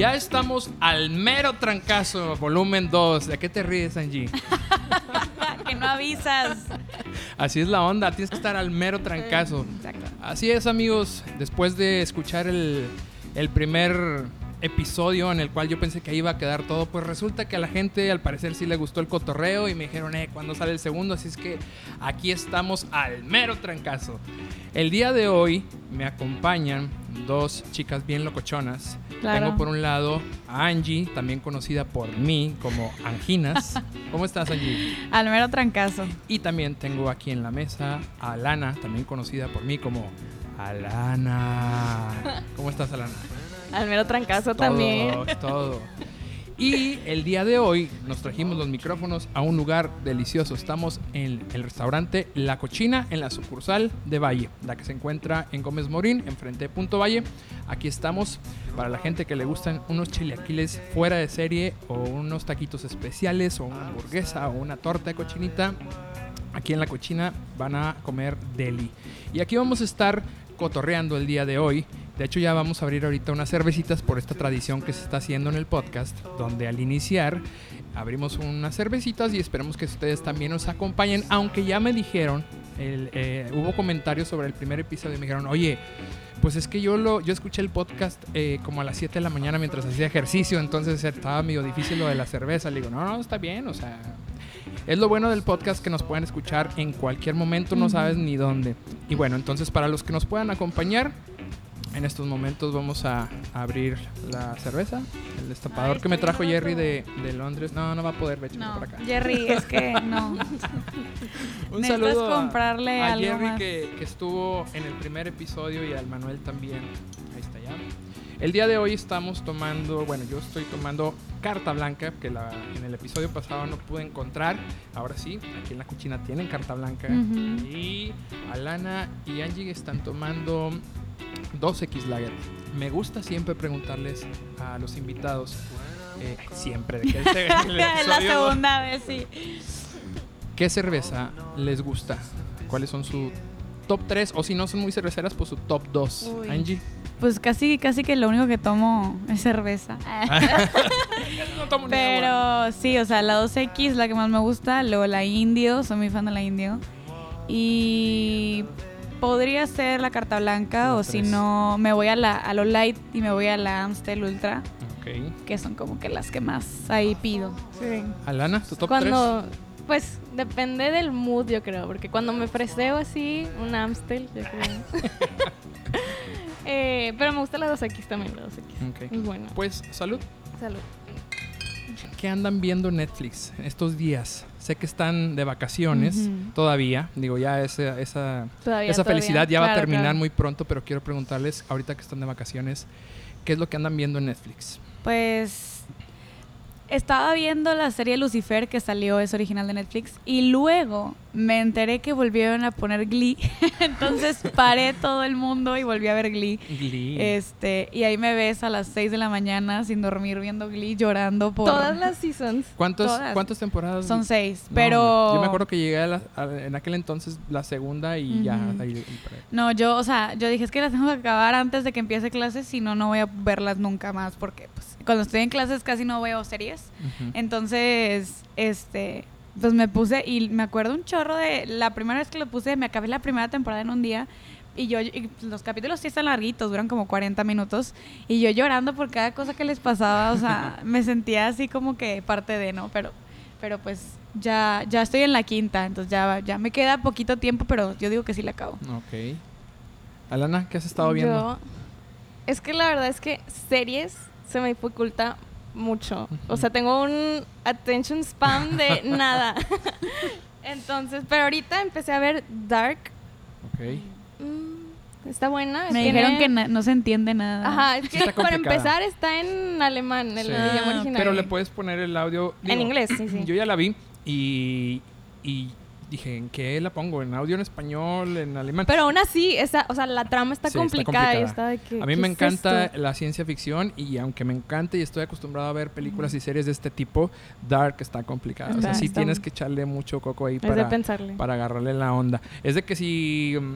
Ya estamos al mero trancazo, volumen 2. ¿De qué te ríes, Angie? Que no avisas. Así es la onda, tienes que estar al mero trancazo. Exacto. Así es, amigos. Después de escuchar el primer episodio en el cual yo pensé que iba a quedar todo, pues resulta que a la gente al parecer sí le gustó el cotorreo y me dijeron, ¿cuándo sale el segundo? Así es que aquí estamos al mero trancazo. El día de hoy me acompañan dos chicas bien locochonas. Claro. Tengo por un lado a Angie, también conocida por mí como Anginas. ¿Cómo estás, Angie? Al mero trancazo. Y también tengo aquí en la mesa a Alana, también conocida por mí como Alana. ¿Cómo estás, Alana? Al mero trancazo también. Todo. Y el día de hoy nos trajimos los micrófonos a un lugar delicioso. Estamos en el restaurante La Cochina, en la sucursal de Valle, la que se encuentra en Gómez Morín, enfrente de Punto Valle. Aquí estamos para la gente que le gustan unos chilaquiles fuera de serie o unos taquitos especiales o una hamburguesa o una torta de cochinita. Aquí en La Cochina van a comer deli. Y aquí vamos a estar cotorreando el día de hoy. De hecho, ya vamos a abrir ahorita unas cervecitas por esta tradición que se está haciendo en el podcast, donde al iniciar abrimos unas cervecitas y esperemos que ustedes también nos acompañen. Aunque ya me dijeron, hubo comentarios sobre el primer episodio y me dijeron, oye, pues es que yo escuché el podcast como a las 7 de la mañana mientras hacía ejercicio, entonces estaba medio difícil lo de la cerveza. Le digo, no, está bien, o sea, es lo bueno del podcast que nos pueden escuchar en cualquier momento, no sabes ni dónde. Y bueno, entonces para los que nos puedan acompañar, en estos momentos vamos a abrir la cerveza, el destapador que me trajo Jerry de Londres. No va a poder, échame No, por acá. Jerry, es que no. Un Necesitas saludo comprarle a algo Jerry más. que estuvo en el primer episodio y al Manuel también. Ahí está ya. El día de hoy estamos tomando, bueno, yo estoy tomando Carta Blanca, que en el episodio pasado no pude encontrar. Ahora sí, aquí en La Cochina tienen Carta Blanca. Ujú. Y Alana y Angie están tomando 2X Lager. Me gusta siempre preguntarles a los invitados, siempre, de que el La episodio, segunda vez, sí. ¿qué cerveza les gusta? ¿Cuáles son su top 3? O si no son muy cerveceras, pues su top 2. Uy. Angie. Pues casi que lo único que tomo es cerveza. No tomo ni agua. Pero sí, o sea, la 2X la que más me gusta, luego la Indio, soy muy fan de la Indio. Y podría ser la Carta Blanca, La o si 3. no, me voy a lo Light y me voy a la Amstel Ultra, Ok. que son como que las que más ahí pido. Sí. Alana, tu top 3. Cuando, pues, depende del mood, yo creo. Porque cuando me freseo así, un Amstel, yo creo. Pero me gusta la 2X también, la 2X. Ok. Es buena. Pues salud. Salud. ¿Qué andan viendo en Netflix estos días? Sé que están de vacaciones Ujú. todavía. Digo, ya esa Todavía. felicidad ya va a Claro, terminar claro. muy pronto, pero quiero preguntarles, ahorita que están de vacaciones, ¿qué es lo que andan viendo en Netflix? Pues estaba viendo la serie Lucifer que salió, es original de Netflix, y luego me enteré que volvieron a poner Glee. Entonces paré todo el mundo y volví a ver Glee. Glee. Y ahí me ves a las 6 de la mañana sin dormir viendo Glee, llorando por... Todas las seasons. ¿Cuántas todas. temporadas? Son 6, No, pero... yo me acuerdo que llegué en aquel entonces la segunda y ya. Ujú. Ahí. No, yo dije, es que las tengo que acabar antes de que empiece clases, si no, no voy a verlas nunca más, porque pues, cuando estoy en clases casi no veo series. Ujú. Entonces, pues me puse, y me acuerdo un chorro de la primera vez que lo puse, me acabé la primera temporada en un día, y los capítulos sí están larguitos, duran como 40 minutos, y yo llorando por cada cosa que les pasaba, o sea, me sentía así como que parte de, ¿no? Pero pues ya estoy en la quinta, entonces ya me queda poquito tiempo, pero yo digo que sí la acabo. Ok. Alana, ¿qué has estado viendo? Es que la verdad es que series se me dificulta mucho. O sea, tengo un attention span de nada. Entonces, pero ahorita empecé a ver Dark. Ok. Está buena. Me dijeron que no se entiende nada. Ajá, es Sí que está para complicada. empezar está en alemán, el Sí. idioma original. Pero le puedes poner el audio... En inglés, sí. Yo ya la vi y dije, ¿en qué la pongo? ¿En audio en español? ¿En alemán? Pero aún así, o sea, la trama está Sí, está complicada. Y complicada. está de que, A mí ¿qué me es encanta esto? la ciencia ficción y aunque me encanta y estoy acostumbrado a ver películas y series de este tipo, Dark está complicada. O sea, sí Está- tienes que echarle mucho coco ahí Es de pensarle. para agarrarle la onda. Es de que si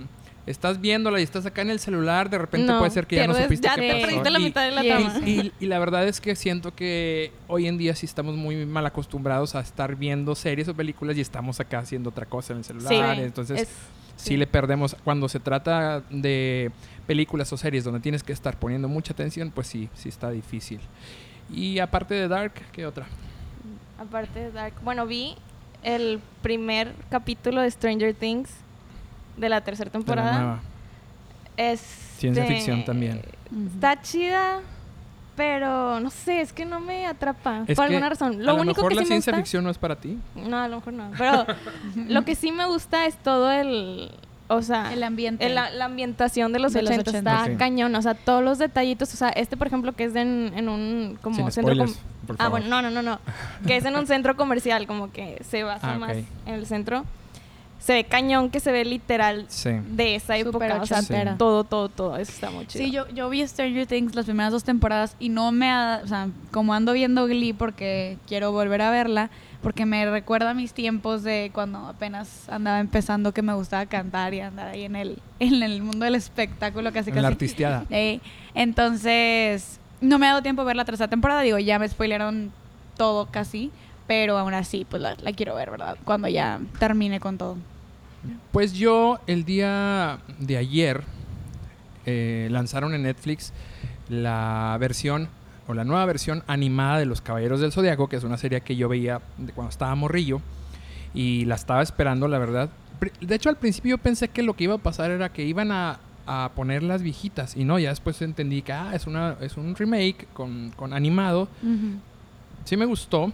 estás viéndola y estás acá en el celular, de repente No, puede ser que ya no pierdes- supiste ya qué te pasó. perdiste la mitad de la y- trama. Y la verdad es que siento que hoy en día sí estamos muy mal acostumbrados a estar viendo series o películas y estamos acá haciendo otra cosa en el celular. Entonces Es- sí le perdemos. Cuando se trata de películas o series donde tienes que estar poniendo mucha atención, pues sí está difícil. Y aparte de Dark, ¿qué otra? Aparte de Dark. Bueno, vi el primer capítulo de Stranger Things de la tercera De la temporada. nueva. Este, Ciencia ficción también. Está chida, pero no sé, es que no me atrapa Es por que alguna razón. a Lo lo único mejor que la sí me ciencia gusta, ficción no es para ti. no, a lo mejor no, pero lo que sí me gusta es todo o sea, El ambiente. la ambientación de los De los 80 está 80. Ok. cañón, o sea, todos los detallitos, o sea, por ejemplo que es en un como Sin centro spoilers, por Ah, favor. bueno, no, que es en un centro comercial, como que se basa Ah, ok. más en el centro. Se ve cañón, que se ve literal Sí. de esa Súper época, o sea, ochentera. todo, eso está muy chido. Sí, yo vi Stranger Things las primeras 2 temporadas y no o sea, como ando viendo Glee porque quiero volver a verla, porque me recuerda a mis tiempos de cuando apenas andaba empezando, que me gustaba cantar y andar ahí en el mundo del espectáculo casi En la casi. artisteada. Entonces, no me ha dado tiempo de ver la tercera temporada, digo, ya me spoilearon todo casi, pero aún así, pues la quiero ver, ¿verdad? Cuando ya termine con todo. Pues yo el día de ayer lanzaron en Netflix la versión o la nueva versión animada de Los Caballeros del Zodiaco, que es una serie que yo veía de cuando estaba morrillo y la estaba esperando, la verdad. De hecho, al principio yo pensé que lo que iba a pasar era que iban a poner las viejitas y no, ya después entendí que es un remake con animado. Sí me gustó.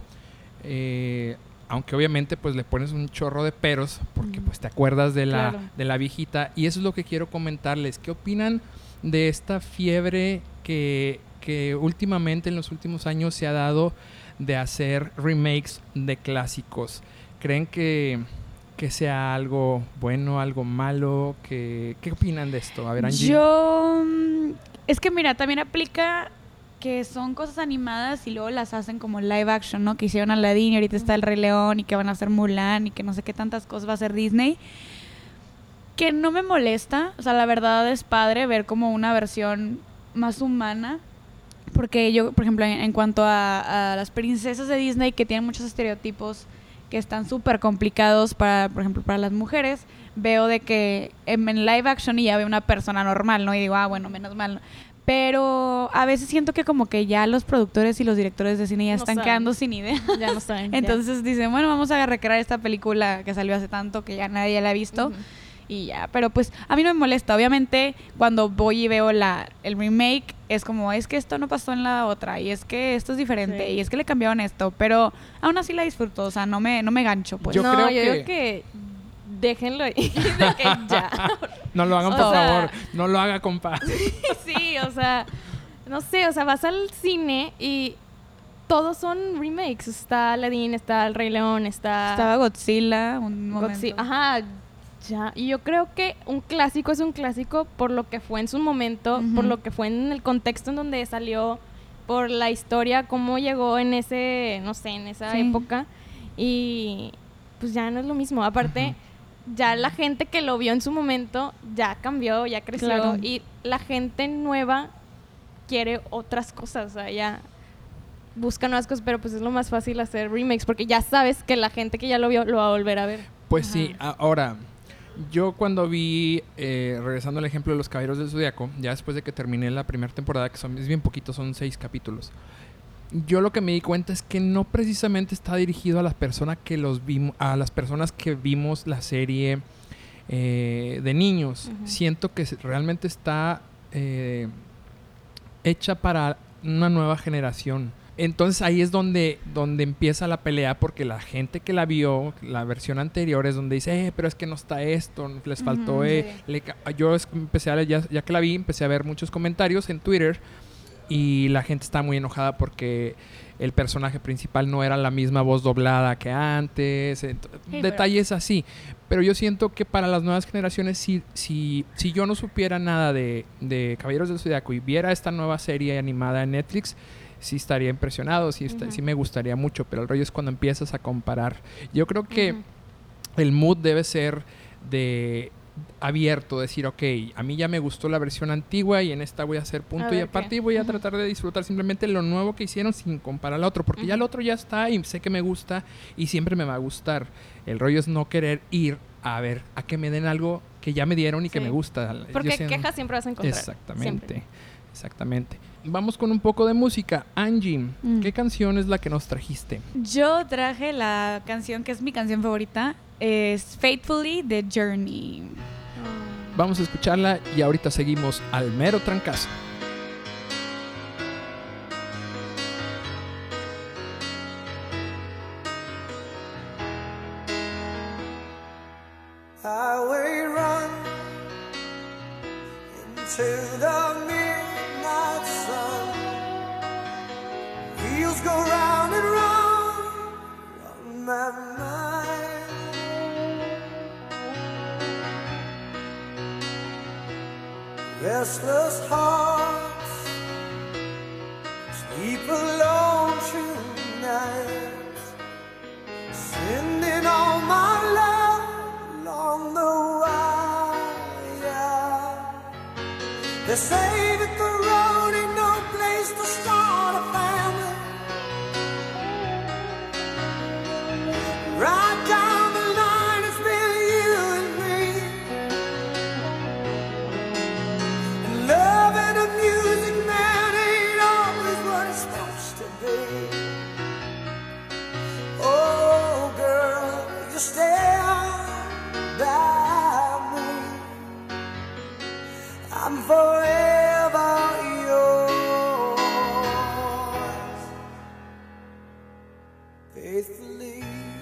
Aunque obviamente pues le pones un chorro de peros porque pues te acuerdas de Claro. la viejita, y eso es lo que quiero comentarles. ¿Qué opinan de esta fiebre que últimamente en los últimos años se ha dado de hacer remakes de clásicos? ¿Creen que sea algo bueno, algo malo? ¿Qué opinan de esto? A ver, Angie. Es que mira, también aplica que son cosas animadas y luego las hacen como live action, ¿no? Que hicieron Aladdin y ahorita está El Rey León y que van a hacer Mulan y que no sé qué tantas cosas va a hacer Disney. Que no me molesta, o sea, la verdad es padre ver como una versión más humana. Porque yo, por ejemplo, en cuanto a las princesas de Disney, que tienen muchos estereotipos que están súper complicados para, por ejemplo, para las mujeres, veo de que en live action y ya veo una persona normal, ¿no? Y digo, bueno, menos mal, ¿no? Pero a veces siento que como que ya los productores y los directores de cine ya No están saben. quedando sin idea. Ya no saben. Entonces dicen, bueno, vamos a recrear esta película que salió hace tanto que ya nadie la ha visto. Ujú. Y ya, pero pues a mí no me molesta. Obviamente, cuando voy y veo el remake, es como, es que esto no pasó en la otra, y es que esto es diferente, Sí. y es que le cambiaron esto, pero aún así la disfruto, o sea, no me gancho, pues. Yo no, creo yo que- digo que déjenlo ahí, de que ya. No lo hagan, O por sea- favor. No lo haga, compa. Sí, o sea, no sé, o sea, vas al cine y todos son remakes. Está Aladdin, está El Rey León, Estaba Godzilla un momento. Godzilla. Ajá, ya. Y yo creo que un clásico es un clásico por lo que fue en su momento, Ujú. por lo que fue en el contexto en donde salió, por la historia, cómo llegó en ese, no sé, en esa Sí. época. Y pues ya no es lo mismo. Aparte, ya la gente que lo vio en su momento ya cambió, ya creció. Claro. Y la gente nueva quiere otras cosas, o sea, ya busca nuevas cosas, pero pues es lo más fácil hacer remakes porque ya sabes que la gente que ya lo vio lo va a volver a ver. Pues Ajá. sí, ahora, yo cuando vi, regresando al ejemplo de Los Caballeros del Zodiaco, ya después de que terminé la primera temporada, que es bien poquito, son 6 capítulos, yo lo que me di cuenta es que no precisamente está dirigido a las personas a las personas que vimos la serie de niños. Ujú. Siento que realmente está hecha para una nueva generación. Entonces ahí es donde empieza la pelea, porque la gente que la vio, la versión anterior, es donde dice, pero es que no está esto, les faltó, Ujú, yo empecé ya que la vi, empecé a ver muchos comentarios en Twitter y la gente está muy enojada porque el personaje principal no era la misma voz doblada que antes, pero- detalles así. Pero yo siento que para las nuevas generaciones, si yo no supiera nada de Caballeros del Zodiaco y viera esta nueva serie animada en Netflix, sí estaría impresionado, sí Ujú. me gustaría mucho, pero el rollo es cuando empiezas a comparar. Yo creo que Ujú. el mood debe ser de abierto, decir, ok, a mí ya me gustó la versión antigua y en esta voy a hacer punto A y ver aparte qué. voy a tratar de disfrutar simplemente lo nuevo que hicieron sin comparar al otro, porque ya el otro ya está y sé que me gusta y siempre me va a gustar. El rollo es no querer ir a ver, a que me den algo que ya me dieron y que Sí. me gusta. Yo Porque siento- quejas siempre vas a encontrar. Exactamente, Siempre. exactamente. Vamos con un poco de música. Angie, Mm. ¿qué canción es la que nos trajiste? Yo traje la canción que es mi canción favorita. Es Faithfully de Journey. Vamos a escucharla y ahorita seguimos al mero trancazo. Highway run into the midnight sun. Wheels go round and round on my mind. Restless hearts sleep alone tonight, sending all my love along the wire. They say that the road ain't no place to start a family. Right down the line, it's been you and me. And love and the music, man, ain't always what it's supposed to be. Oh, girl, you stand by me. I'm forever yours, faithfully.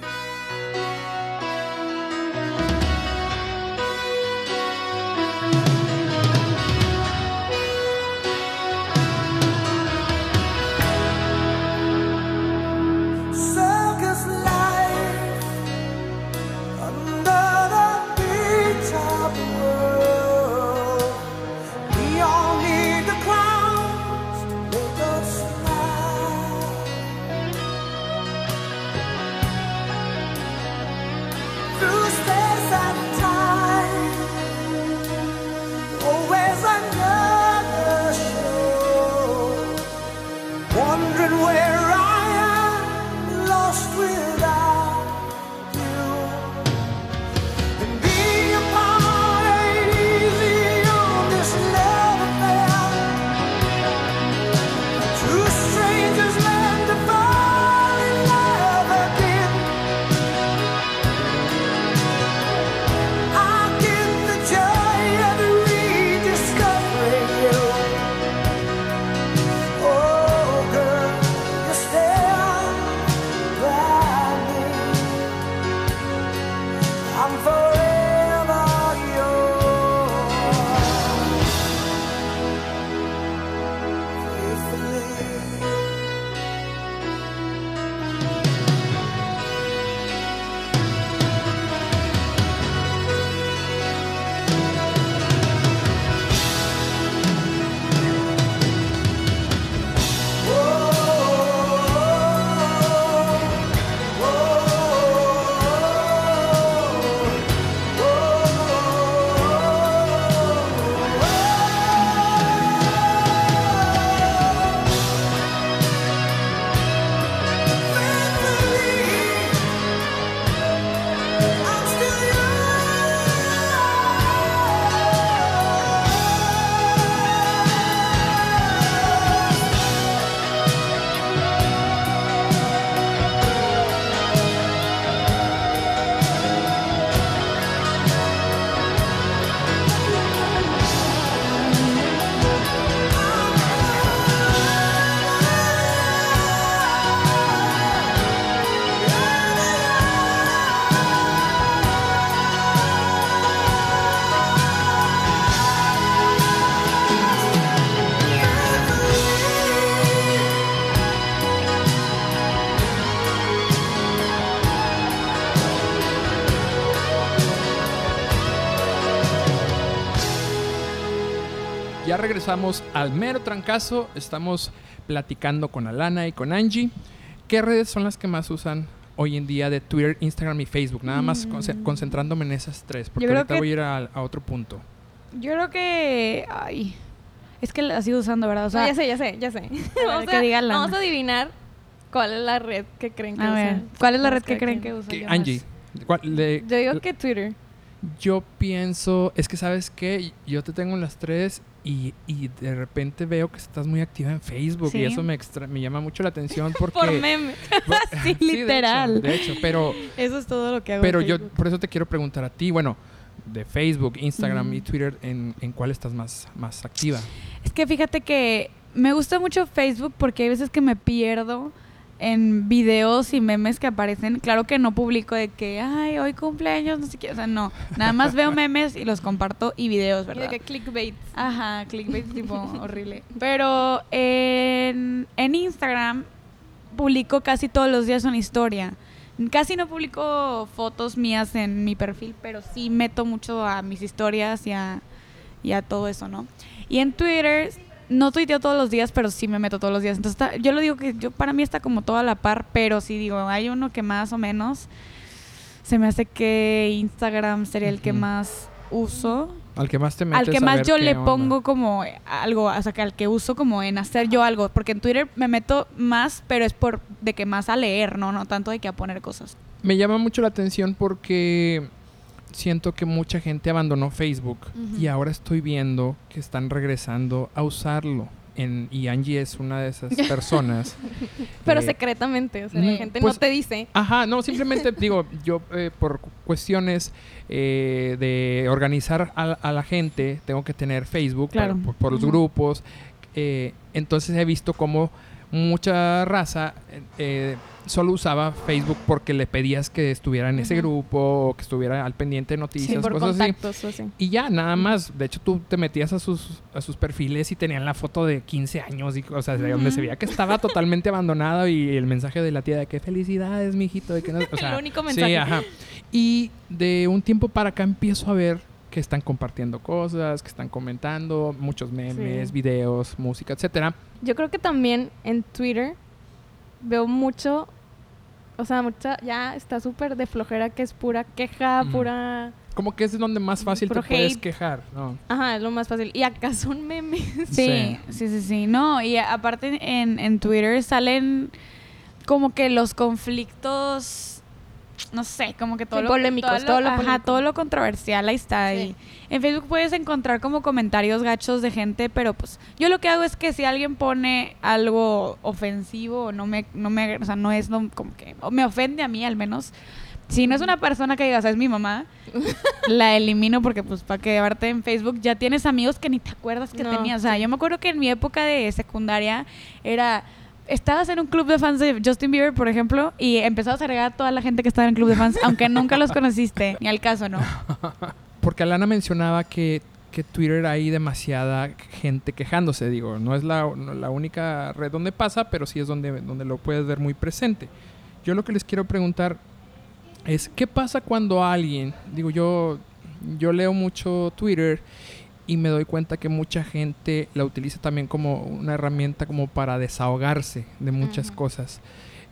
Circus life under the big top world. We all need the clowns to make us smile. Through space and time, always another show. Wondering where I am, lost without you. And being apart ain't easy on this love affair. Two strangers learn to fall in love again. I get the joy of rediscovering you. Oh, girl, you stand by me. I'm forever yours, faithfully. I'm still yours. Ya regresamos al mero trancazo. Estamos platicando con Alana y con Angie. ¿Qué redes son las que más usan hoy en día de Twitter, Instagram y Facebook? Nada más concentrándome en esas tres, porque Yo creo ahorita que- voy a ir a otro punto. Yo creo que... Ay, es que la sigo usando, ¿verdad? O sea, ya sé. ver, que diga Lana. Vamos a adivinar cuál es la red que creen que a ver, usan. ¿cuál es la más red que cada creen quien. que usa? Que- yo Angie, más? Yo digo que Twitter. yo pienso, es que ¿sabes qué? Yo te tengo en las tres y de repente veo que estás muy activa en Facebook Sí. y eso me llama mucho la atención porque... Por meme. Sí, de hecho, literal. De hecho, pero Eso es todo lo que hago. Pero en yo Facebook. por eso te quiero preguntar a ti, bueno, de Facebook, Instagram Ujú. y Twitter, ¿en cuál estás más activa? Es que fíjate que me gusta mucho Facebook porque hay veces que me pierdo en videos y memes que aparecen. Claro que no publico de que, ay, hoy cumpleaños, no sé qué. O sea, no. Nada más veo memes y los comparto y videos, Y de ¿verdad? que clickbait. Ajá, clickbait tipo horrible. Pero en Instagram publico casi todos los días una historia. Casi no publico fotos mías en mi perfil, pero sí meto mucho a mis historias y a todo eso, ¿no? Y en Twitter no tuiteo todos los días, pero sí me meto todos los días. Entonces yo lo digo que para mí está como todo a la par, pero sí digo, hay uno que más o menos se me hace que Instagram sería el que Ujú. más uso. Al que más te metes Al que a más ver yo qué le onda. pongo como algo, o sea, que al que uso como en hacer yo algo, porque en Twitter me meto más, pero es por de que más a leer, no tanto de que a poner cosas. Me llama mucho la atención porque siento que mucha gente abandonó Facebook Ujú. y ahora estoy viendo que están regresando a usarlo. Y Angie es una de esas personas. Pero eh, secretamente, o sea, la gente pues, no te dice. Ajá, no, simplemente digo, yo por cuestiones de organizar a la gente, tengo que tener Facebook Claro. por los Ujú. grupos. Entonces he visto como mucha raza solo usaba Facebook porque le pedías que estuviera en ese Ujú. grupo o que estuviera al pendiente de Sí, noticias, por cosas así. contactos o así. Y ya, nada más. De hecho, tú te metías a sus perfiles y tenían la foto de 15 años. Y, o sea, de donde se veía que estaba totalmente abandonado y el mensaje de la tía de que felicidades, mijito. De que no, o sea, El único mensaje. Sí, ajá. Y de un tiempo para acá empiezo a ver que están compartiendo cosas, que están comentando, muchos memes, Sí. videos, música, etcétera. Yo creo que también en Twitter veo mucho, o sea, ya está súper de flojera que es pura queja, Mm. pura... Como que es donde más fácil te Puro puedes hate. quejar, ¿no? Ajá, es lo más fácil. Y acá son memes. Sí. No, y aparte en Twitter salen como que los conflictos, no sé, como que todo Sí, lo polémicos, todo lo ajá, polémico. todo lo controversial ahí está. Sí. Y en Facebook puedes encontrar como comentarios gachos de gente, pero pues yo lo que hago es que si alguien pone algo ofensivo o o sea, no es como que o me ofende a mí al menos. Si no es una persona que digas, es mi mamá, la elimino porque pues para que verte en Facebook ya tienes amigos que ni te acuerdas que No, tenías. O sea, yo me acuerdo que en mi época de secundaria estabas en un club de fans de Justin Bieber, por ejemplo, y empezabas a agregar a toda la gente que estaba en el club de fans, aunque nunca los conociste, ni al caso, ¿no? Porque Alana mencionaba que Twitter hay demasiada gente quejándose. Digo, no es la única red donde pasa, pero sí es donde lo puedes ver muy presente. Yo lo que les quiero preguntar es, ¿qué pasa cuando alguien... Digo, yo leo mucho Twitter y me doy cuenta que mucha gente la utiliza también como una herramienta como para desahogarse de muchas Ujú. cosas.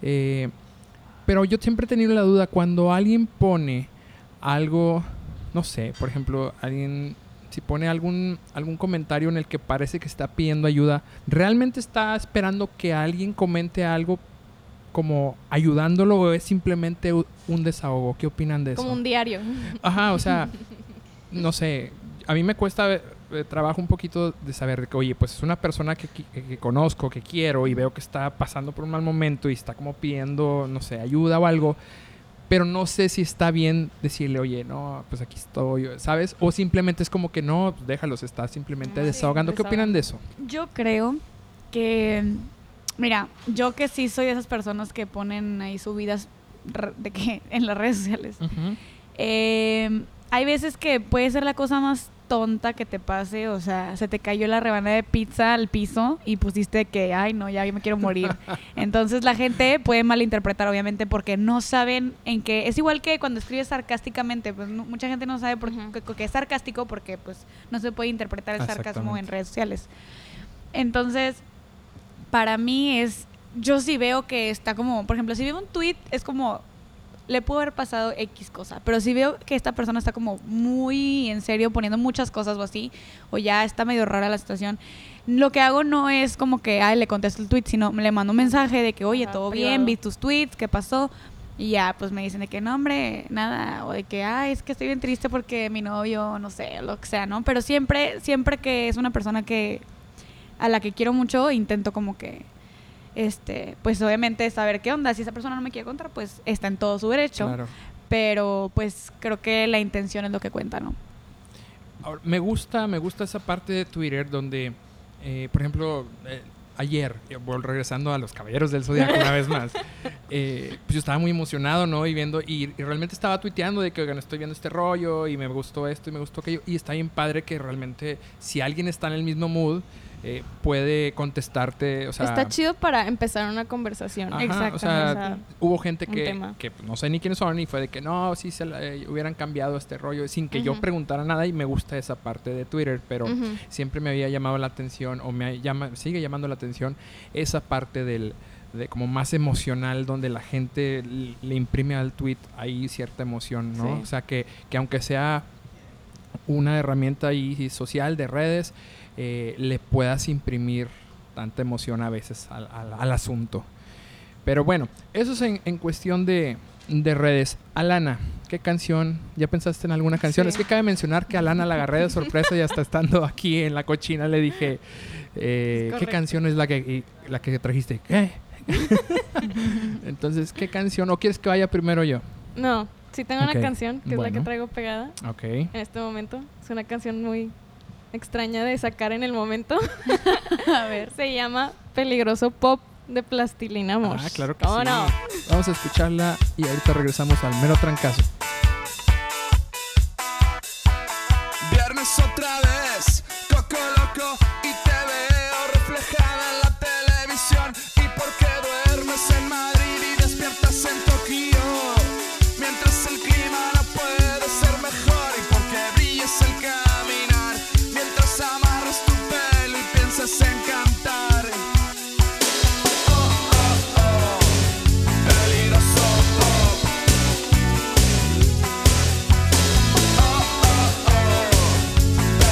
Pero yo siempre he tenido la duda, cuando alguien pone algo, no sé, por ejemplo, si pone algún comentario en el que parece que está pidiendo ayuda, ¿realmente está esperando que alguien comente algo como ayudándolo o es simplemente un desahogo? ¿Qué opinan de eso? Como un diario. Ajá, o sea, no sé, a mí me cuesta trabajo un poquito de saber de que, oye, pues es una persona que conozco, que quiero y veo que está pasando por un mal momento y está como pidiendo, no sé, ayuda o algo, pero no sé si está bien decirle, oye, no, pues aquí estoy, ¿sabes? O simplemente es como que no, pues déjalo, se está simplemente Sí, desahogando. ¿Qué opinan de eso? Yo creo que, mira, yo que sí soy de esas personas que ponen ahí subidas en las redes sociales. Hay veces que puede ser la cosa más tonta que te pase, o sea, se te cayó la rebanada de pizza al piso y pusiste que, ay no, ya me quiero morir. Entonces la gente puede malinterpretar, obviamente, porque no saben en qué. Es igual que cuando escribes sarcásticamente, pues mucha gente no sabe por qué es sarcástico porque pues no se puede interpretar el sarcasmo en redes sociales. Entonces, para mí yo sí veo que está como, por ejemplo, si veo un tweet, es como le pudo haber pasado X cosa, pero si veo que esta persona está como muy en serio poniendo muchas cosas o así, o ya está medio rara la situación, lo que hago no es como que, le contesto el tweet, sino le mando un mensaje de que, oye, Ajá, todo privado. bien, vi tus tweets, ¿qué pasó? Y ya, pues me dicen de que no, hombre, nada, o de que, es que estoy bien triste porque mi novio, no sé, lo que sea, ¿no? Pero siempre que es una persona a la que quiero mucho, intento como que, pues obviamente saber qué onda. Si esa persona no me quiere contar, pues está en todo su derecho. Claro. Pero pues creo que la intención es lo que cuenta, ¿no? Ahora, me gusta esa parte de Twitter donde, por ejemplo, ayer, regresando a los Caballeros del Zodiaco una vez más, pues yo estaba muy emocionado, ¿no? Y viendo, y realmente estaba tuiteando de que, oigan, estoy viendo este rollo y me gustó esto y me gustó aquello. Y está bien padre que realmente, si alguien está en el mismo mood, puede contestarte, o sea... Está chido para empezar una conversación. Ajá, Exactamente. o sea, O sea, hubo gente un que tema. no sé ni quiénes son y fue de que no, sí hubieran cambiado este rollo sin que yo Ujú. preguntara nada, y me gusta esa parte de Twitter, pero Ujú. siempre me había llamado la atención o sigue llamando la atención esa parte de como más emocional, donde la gente le imprime al tweet ahí cierta emoción, ¿no? Sí. O sea, que aunque sea una herramienta ahí social de redes, le puedas imprimir tanta emoción a veces al asunto. Pero bueno, eso es en cuestión de redes. Alana, ¿qué canción? ¿Ya pensaste en alguna canción? Sí. Es que cabe mencionar que a Alana la agarré de sorpresa y hasta estando aquí en la cochina le dije, ¿qué correcto. canción es la que trajiste? ¿Qué? Entonces, ¿qué canción? ¿O quieres que vaya primero yo? No, sí tengo Ok, una canción que es la bueno. que traigo pegada Ok. en este momento. Es una canción muy extraña de sacar en el momento. A ver. Se llama Peligroso Pop de Plastilina Mosh. Ah, claro que ¿Cómo sí. no? Vamos a escucharla y ahorita regresamos al mero trancazo. Viernes otra vez, Coco Loco, y te veo reflejada en la televisión. ¿Y por qué duermes en Madrid y despiertas en Tokio? Mientras el clima no puede ser mejor, y porque brillas el caminar, mientras amarras tu pelo y piensas en cantar. Oh, oh, oh, peligroso pop. Oh, oh, oh,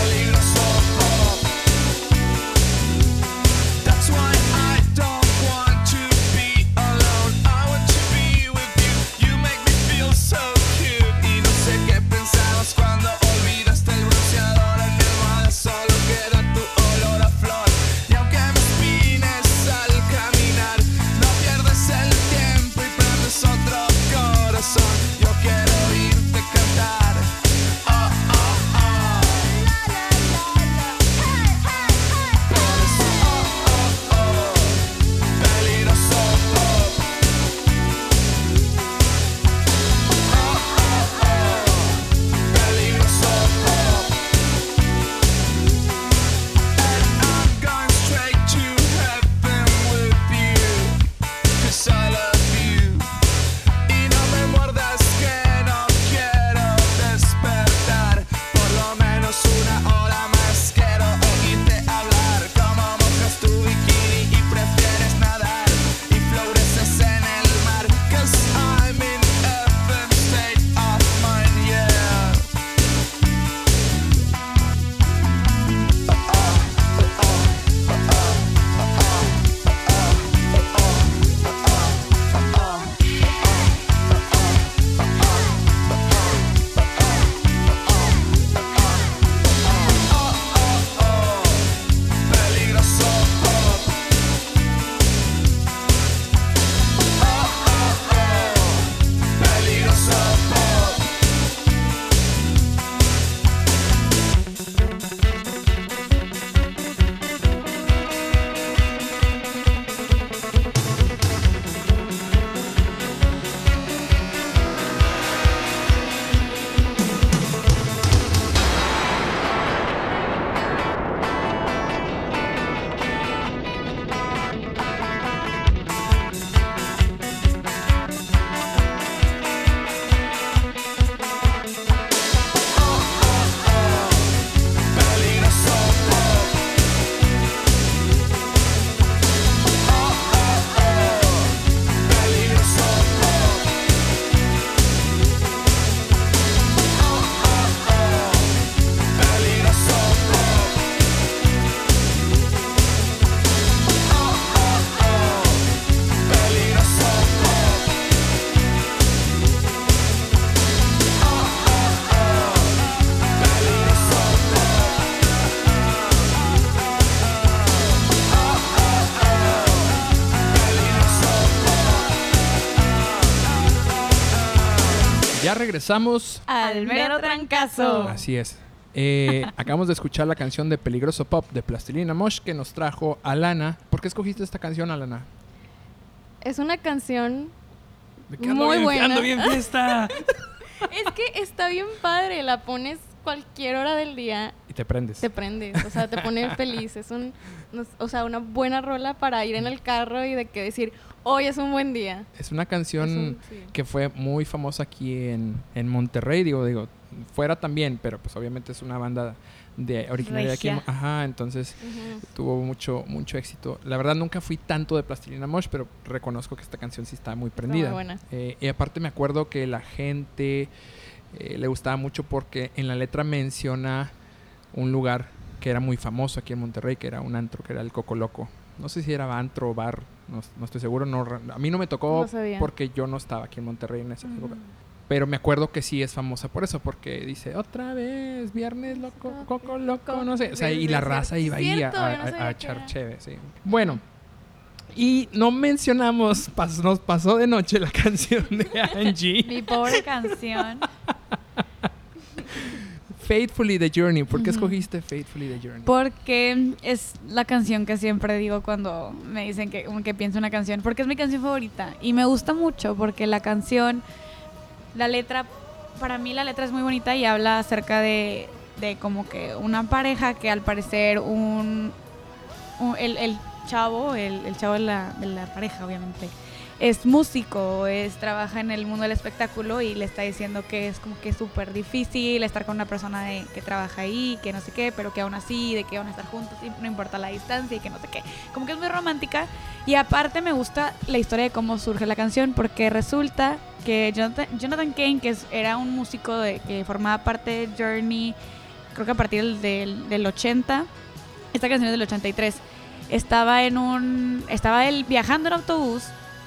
Ya regresamos. Al mero trancazo. Así es. Acabamos de escuchar la canción de Peligroso Pop de Plastilina Mosh que nos trajo Alana. ¿Por qué escogiste esta canción, Alana? Es una canción Me quedo muy bien, buena. ando bien fiesta. Es que está bien padre. La pones cualquier hora del día, Y te prendes. te prendes. O sea, te pone feliz. Es una buena rola para ir en el carro y de que decir, hoy es un buen día. Es una canción Sí. que fue muy famosa aquí en Monterrey, digo, fuera también, pero pues obviamente es una banda de originaria de aquí. Regia. Ajá, entonces Ujú. tuvo mucho éxito. La verdad nunca fui tanto de Plastilina Mosh, pero reconozco que esta canción sí está muy prendida. muy buena. Y aparte me acuerdo que la gente le gustaba mucho porque en la letra menciona un lugar que era muy famoso aquí en Monterrey, que era un antro, que era el Coco Loco. No sé si era antro o bar, no estoy seguro. A mí no me tocó No sabía. porque yo no estaba aquí en Monterrey en esa época. Pero me acuerdo que sí es famosa por eso, porque dice, otra vez, viernes loco, Coco Loco, no sé. O sea, y la raza iba ahí Cierto, yo no sabía a que echar era. cheve, sí. Bueno, y no mencionamos, nos pasó de noche la canción de Angie. Mi pobre canción. Faithfully the Journey. ¿Por qué escogiste Faithfully the Journey? Porque es la canción que siempre digo cuando me dicen que pienso una canción. Porque es mi canción favorita. Y me gusta mucho porque la canción, la letra, para mí la letra es muy bonita y habla acerca de como que una pareja que al parecer el chavo de la pareja, obviamente, es músico, trabaja en el mundo del espectáculo y le está diciendo que es como que súper difícil estar con una persona que trabaja ahí, que no sé qué, pero que aún así, de que van a estar juntos y no importa la distancia y que no sé qué. Como que es muy romántica y aparte me gusta la historia de cómo surge la canción porque resulta que Jonathan Cain, que era un músico que formaba parte de Journey, creo que a partir del 80, esta canción es del 83, estaba él viajando en autobús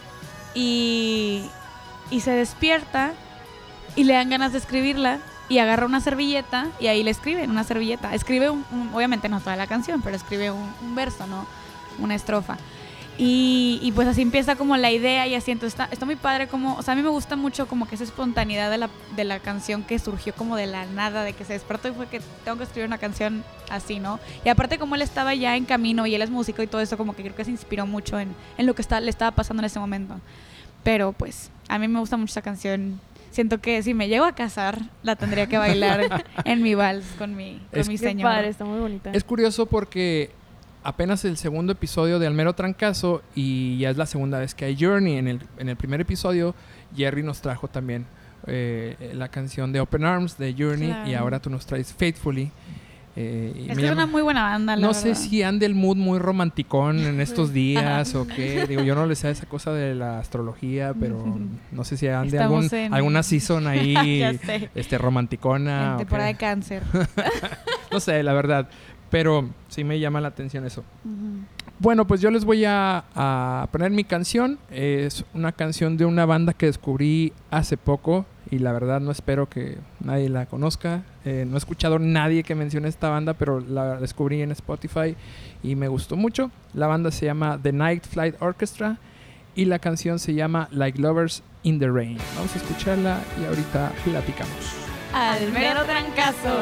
y se despierta y le dan ganas de escribirla y agarra una servilleta y ahí le escribe en una servilleta. Escribe obviamente no toda la canción, pero escribe un verso, ¿no? Una estrofa. Y pues así empieza como la idea y así, entonces está muy padre como, o sea, a mí me gusta mucho como que esa espontaneidad de la canción que surgió como de la nada, de que se despertó y fue que tengo que escribir una canción así, ¿no? Y aparte como él estaba ya en camino y él es músico y todo eso, como que creo que se inspiró mucho en lo que le estaba pasando en ese momento. Pero pues a mí me gusta mucho esa canción. Siento que si me llego a casar, la tendría que bailar en mi vals con mi Qué señora. padre, está muy bonita. Es curioso porque apenas el segundo episodio de Almero Trancazo y ya es la segunda vez que hay Journey. En el primer episodio, Jerry nos trajo también la canción de Open Arms de Journey, Claro. y ahora tú nos traes Faithfully. Y Es me que es llama- una muy buena banda, la No verdad. sé si ande el mood muy romanticón en estos días o qué. Digo, yo no le sé esa cosa de la astrología, pero no sé si ande Estamos en- alguna season ahí Ya sé. romanticona. En o temporada qué. de cáncer. No sé, la verdad. Pero sí me llama la atención eso. Ujú. Bueno, pues yo les voy a poner mi canción. Es una canción de una banda que descubrí hace poco y la verdad no espero que nadie la conozca. No he escuchado nadie que mencione esta banda, pero la descubrí en Spotify y me gustó mucho. La banda se llama The Night Flight Orchestra y la canción se llama Like Lovers in the Rain. Vamos a escucharla y ahorita platicamos. Al mero trancazo.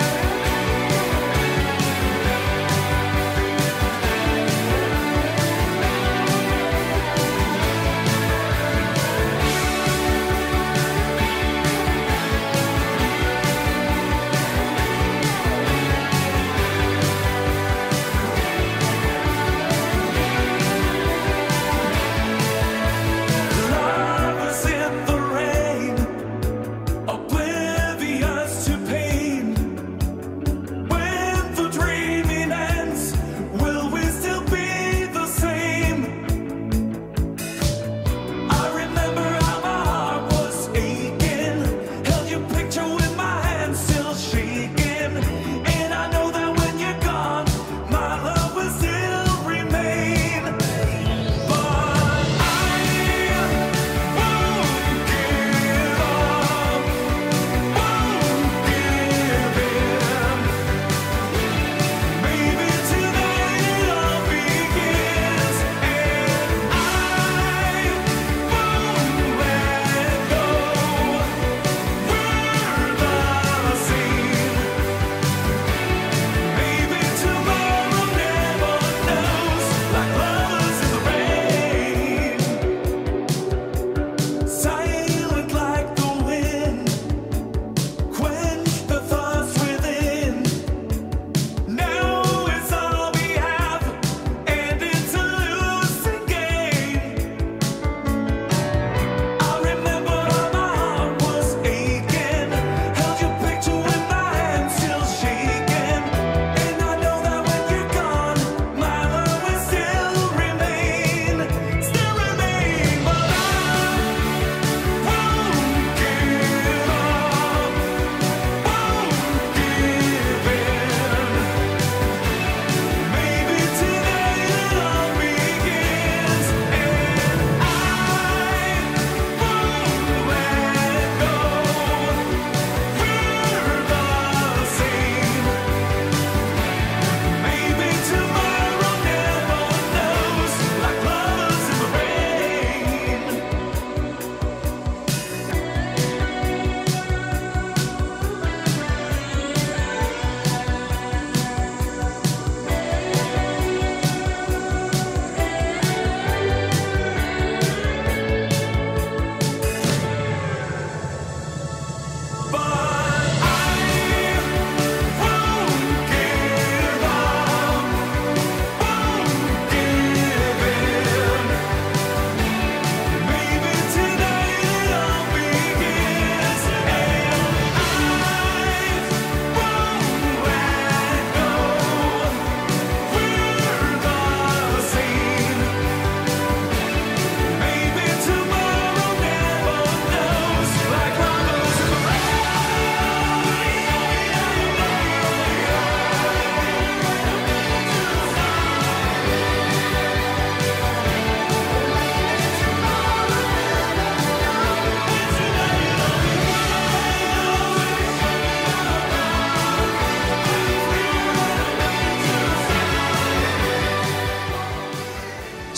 Lovers in the rain, oblivious to pain.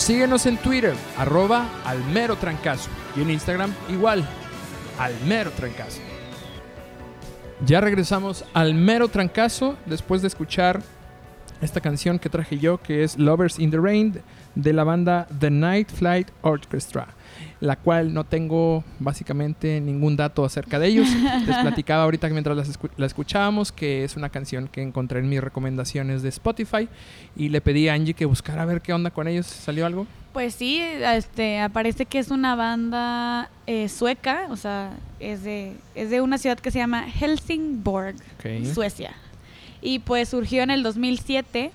Síguenos en Twitter, @almerotrancazo. Y en Instagram, igual, almerotrancazo. Ya regresamos al mero trancazo después de escuchar esta canción que traje yo, que es Lovers in the Rain, de la banda The Night Flight Orchestra, la cual no tengo básicamente ningún dato acerca de ellos. Les platicaba ahorita mientras la escuchábamos que es una canción que encontré en mis recomendaciones de Spotify y le pedí a Angie que buscara a ver qué onda con ellos. ¿Salió algo? Pues sí, aparece que es una banda sueca, o sea, es de una ciudad que se llama Helsingborg, Suecia. Y pues surgió en el 2007,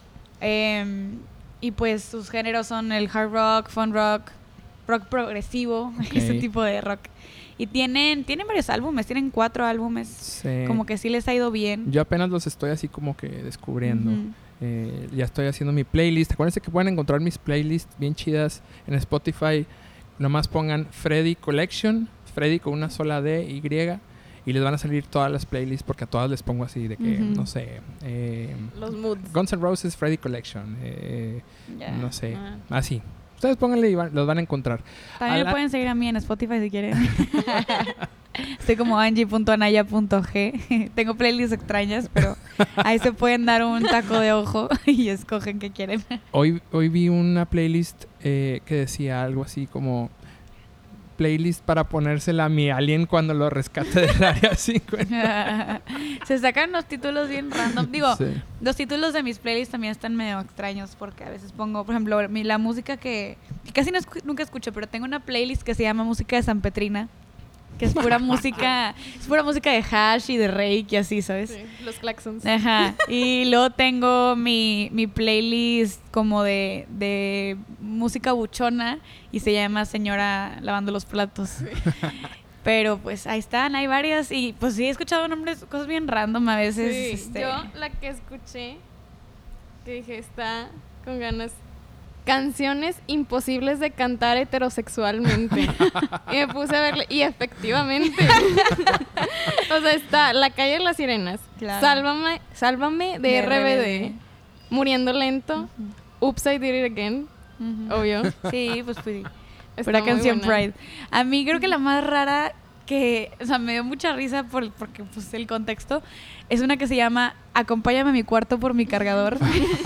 y pues sus géneros son el hard rock, fun rock, rock progresivo, ese tipo de rock. Y tienen varios álbumes, tienen 4 álbumes, Sí. como que sí les ha ido bien. Yo apenas los estoy así como que descubriendo. Ujú. Ya estoy haciendo mi playlist. Acuérdense que pueden encontrar mis playlists bien chidas en Spotify. Nomás pongan Freddy Collection, Freddy con una sola D, Y, y les van a salir todas las playlists porque a todas les pongo así de que, Ujú. no sé, Los moods. Guns N' Roses Freddy Collection, Ya. no sé, Ah. así. Ustedes pónganle y los van a encontrar. También me pueden seguir a mí en Spotify si quieren. Estoy como angie.anaya.g. Tengo playlists extrañas, pero ahí se pueden dar un taco de ojo y escogen qué quieren. Hoy vi una playlist que decía algo así como playlist para ponérsela a mi alien cuando lo rescate del área 50. Se sacan los títulos bien random. Digo, Sí. los títulos de mis playlists también están medio extraños porque a veces pongo, por ejemplo, la música que casi nunca escucho, pero tengo una playlist que se llama Música de San Petrina, que es pura música, de hash y de reiki y así, ¿sabes? Sí, los claxons. Ajá. Y luego tengo mi playlist como de música buchona y se llama Señora Lavando los Platos. Pero pues ahí están, hay varias y pues sí he escuchado nombres, cosas bien random a veces. Sí, yo la que escuché, que dije, está con ganas. Canciones imposibles de cantar heterosexualmente. Y me puse a verle, y efectivamente. O sea, está La Calle de las Sirenas, Claro. Sálvame de RBD, Muriendo Lento, Oops, I Did It Again, Ujú. obvio. Sí, pues fui. Está Pura muy canción buena. Pride. A mí creo que la más rara que, o sea, me dio mucha risa porque pues el contexto es una que se llama Acompáñame a mi cuarto por mi cargador.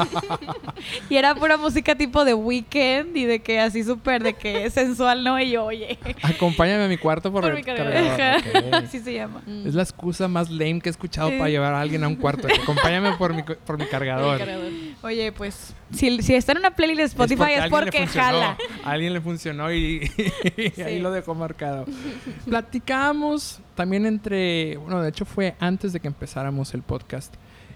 Y era pura música tipo de Weekend y de que así súper de que sensual, ¿no? Y yo, oye, Acompáñame a mi cuarto por Por el mi cargador. cargador. Ok. así se llama. Es la excusa más lame que he escuchado Sí. para llevar a alguien a un cuarto. Que acompáñame por mi cargador. Oye, pues, si está en una playlist de Spotify es a alguien le porque funcionó. jala. A alguien le funcionó y ahí lo dejó marcado. Platicamos también bueno, de hecho fue antes de que empezáramos el podcast.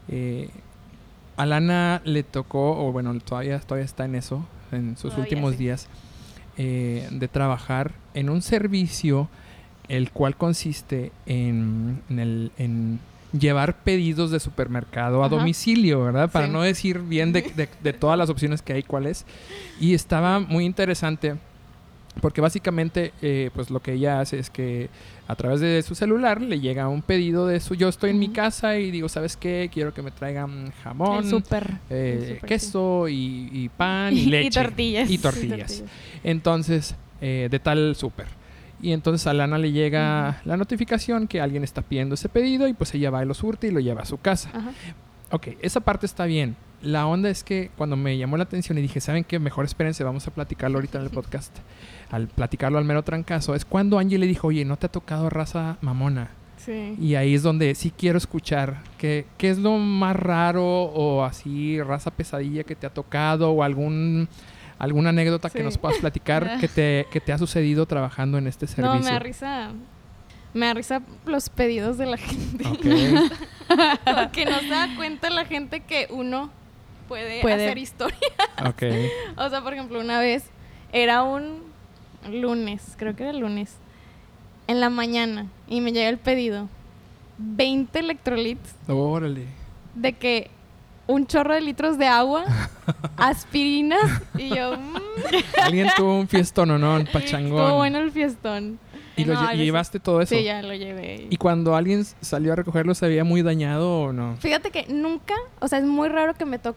A Lana le tocó, o bueno, todavía está en eso, en sus Todavía últimos sí. días, de trabajar en un servicio el cual consiste en llevar pedidos de supermercado a Ajá. domicilio, ¿verdad? Para Sí. no decir bien de todas las opciones que hay, cuál es. Y estaba muy interesante porque básicamente pues lo que ella hace es que a través de su celular le llega un pedido de yo estoy en mi Ujú. casa y digo, ¿sabes qué? Quiero que me traigan jamón, El súper. el súper, queso y pan y leche. Y tortillas. Y tortillas. Entonces, de tal súper. Y entonces a Lana le llega la notificación que alguien está pidiendo ese pedido y pues ella va y lo surte y lo lleva a su casa. Ajá. Ok, esa parte está bien. La onda es que cuando me llamó la atención y dije, ¿saben qué? Mejor espérense, vamos a platicarlo ahorita en el podcast. Al platicarlo al mero trancazo, es cuando Angie le dijo, oye, ¿no te ha tocado raza mamona? Sí. Y ahí es donde sí quiero escuchar qué es lo más raro o así raza pesadilla que te ha tocado o alguna anécdota que Sí. nos puedas platicar que te ha sucedido trabajando en este servicio. No, me da risa. Me da risa los pedidos de la gente. Ok. Porque no se da cuenta la gente que uno puede hacer historia. Ok. O sea, por ejemplo, una vez era un lunes, creo que era el lunes, en la mañana, y me llega el pedido. 20 electrolits Órale. de que un chorro de litros de agua, aspirinas, y yo, Alguien tuvo un fiestón o no, un pachangón. estuvo bueno el fiestón. ¿Y No, a veces- llevaste todo eso? Sí, ya lo llevé. ¿Y cuando alguien salió a recogerlo se veía muy dañado o no? Fíjate que nunca, o sea, es muy raro que me toque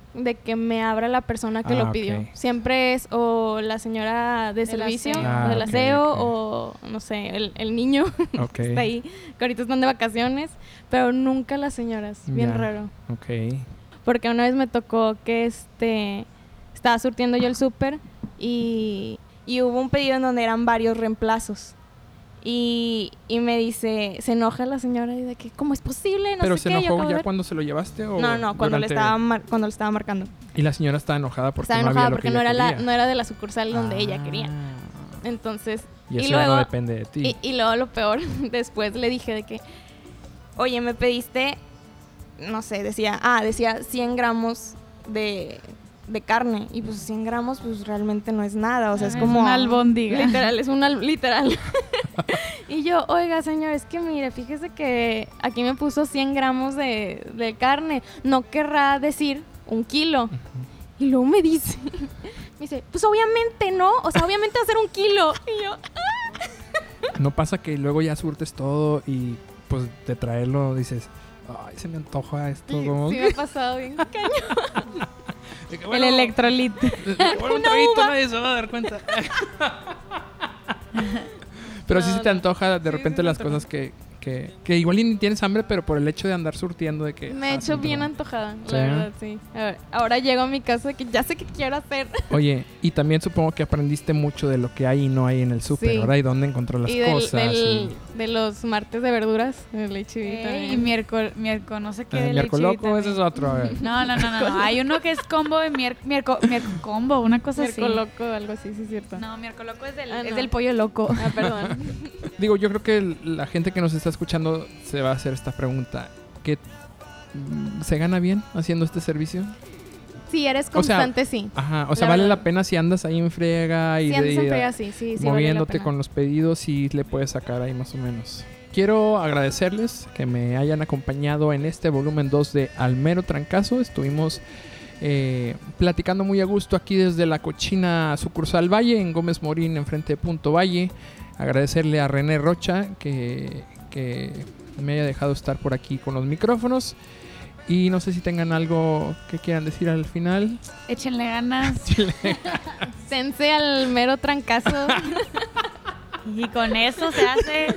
de que me abra la persona que lo pidió. Ok. Siempre es o la señora de servicio, aseo. o del ok, aseo, ok. o no sé, el niño Ok. que está ahí, que ahorita están de vacaciones, pero nunca las señoras. Bien Ya. raro. Ok. Porque una vez me tocó que estaba surtiendo yo el súper y hubo un pedido en donde eran varios reemplazos. Y me dice, se enoja la señora y de que, ¿cómo es posible? No ¿Pero sé se qué, yo enojó acabo de ya ver. cuando se lo llevaste o No, cuando le durante- estaba marcando. Y la señora estaba enojada porque Estaba no enojada había lo porque que no ella era, quería. no era de la sucursal donde ella Ah. quería. Entonces, Y eso y ya luego, no depende de ti. y luego lo peor, después le dije de que, oye, me pediste, no sé, decía 100 gramos de carne. Y pues 100 gramos pues realmente no es nada, o sea, es Es como... una albóndiga. Literal, es una literal. Y yo, oiga, señor, es que mire, fíjese que aquí me puso 100 gramos de carne. No querrá decir 1 kilo. Y luego me dice, pues obviamente no, o sea, obviamente va a ser 1 kilo. Y yo, No pasa que luego ya surtes todo y pues de traerlo dices, ay, se me antoja esto. Como... sí me ha pasado bien cañón. De que, El bueno, electrolit. bueno, un traguito, nadie se va a dar cuenta. Pero sí No, se te no. antoja de Sí, repente sí me las antoja. cosas que igual y ni tienes hambre, pero por el hecho de andar surtiendo de que... Me he se hecho me bien antojó. antojada, ¿Sí? la verdad, sí. A ver, ahora llego a mi casa que ya sé qué quiero hacer. Oye, y también supongo que aprendiste mucho de lo que hay y no hay en el súper, Sí. ¿verdad? Y dónde encontrar las Y cosas. de los martes de verduras, el HB también. Y miércoles, no sé qué. de miércoles leche loco, ese es también. otro. A ver. No. Hay uno que es combo de combo, una cosa así. Miércoles loco, algo así, sí es cierto. No, miércoles loco es del, Ah, es no. del pollo loco. Ah, perdón. Digo, yo creo que la gente que nos está escuchando se va a hacer esta pregunta. ¿Qué se gana bien haciendo este servicio? Si eres O sea, constante, sí. Ajá, o sea, La vale verdad. la pena si andas ahí en friega y Si andas en de- frega, sí, sí, vale la moviéndote pena. con los pedidos y le puedes sacar ahí más o menos. Quiero agradecerles que me hayan acompañado en este volumen 2 de Al Mero Trancazo. Estuvimos platicando muy a gusto aquí desde la cochina sucursal Valle, en Gómez Morín, enfrente de Punto Valle. Agradecerle a René Rocha que me haya dejado estar por aquí con los micrófonos. Y no sé si tengan algo que quieran decir al final. Échenle ganas. Sense al mero trancazo. Y con eso se hace.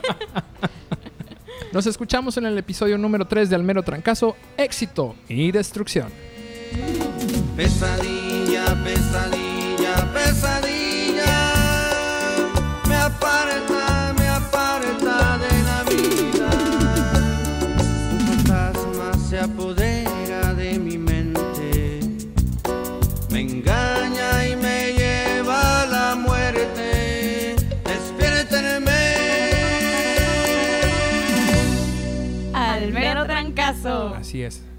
Nos escuchamos en el episodio número 3 de Al Mero Trancazo, éxito y destrucción. Pesadilla, pesadilla, pesadilla, me aparta de la vida. Un fantasma se apodera de mi mente, me engaña y me lleva a la muerte. Despiértenme. Al mero trancazo. Así es.